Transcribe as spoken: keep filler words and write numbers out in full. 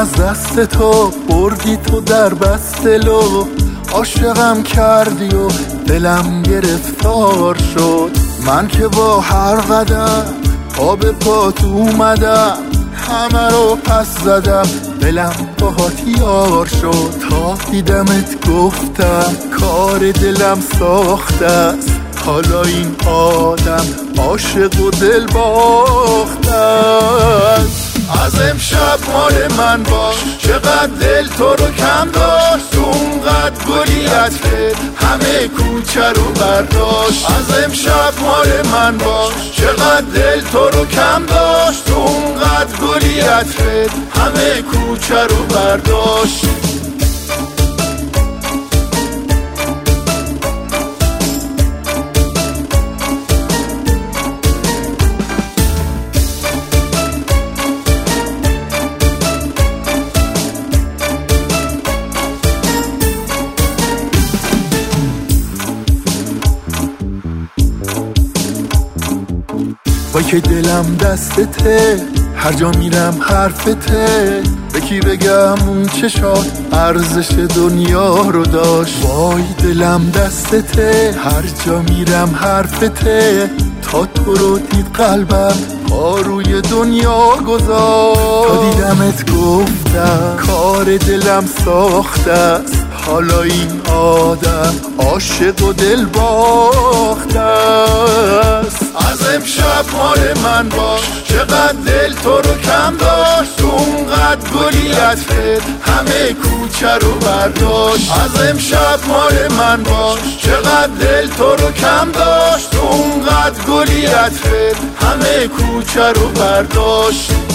از دست تو، بردی تو در بستلو، عاشقم کردی و دلم گرفتار شد. من که با هر قدم پا به پات اومدم، همه رو پس زدم، دلم باهات یار شد. تا دیدمت گفتم کار دلم ساخته است، حالا این آدم عاشق و دل باخته است. از امشب مال من باش، چقدر دل تو رو کم داشت، تو اونقدر گلیت کرد همه کوچه رو برداشت. از امشب مال من باش، چقدر دل تو رو کم داشت، تو اونقدر گلیت کرد همه کوچه رو برداشت. وای که دلم دستته، هر جا میرم حرفته، به کی بگم اون چشات ارزش دنیا رو داشت. وای دلم دستته، هر جا میرم حرفته، تا تو رو دید قلبم پا روی دنیا گذاشت. تا دیدمت گفتم کار دلم ساخته است، حالا این آدم عاشق و دل باخته است. از امشب مال من باش، چقدر دل تو رو کم داشت، تو اونقدر گلیت کرد همه کوچه رو برداشت. از امشب مال من باش، چقدر دل تو رو کم داشت، تو اونقدر گلیت کرد همه کوچه رو برداشت.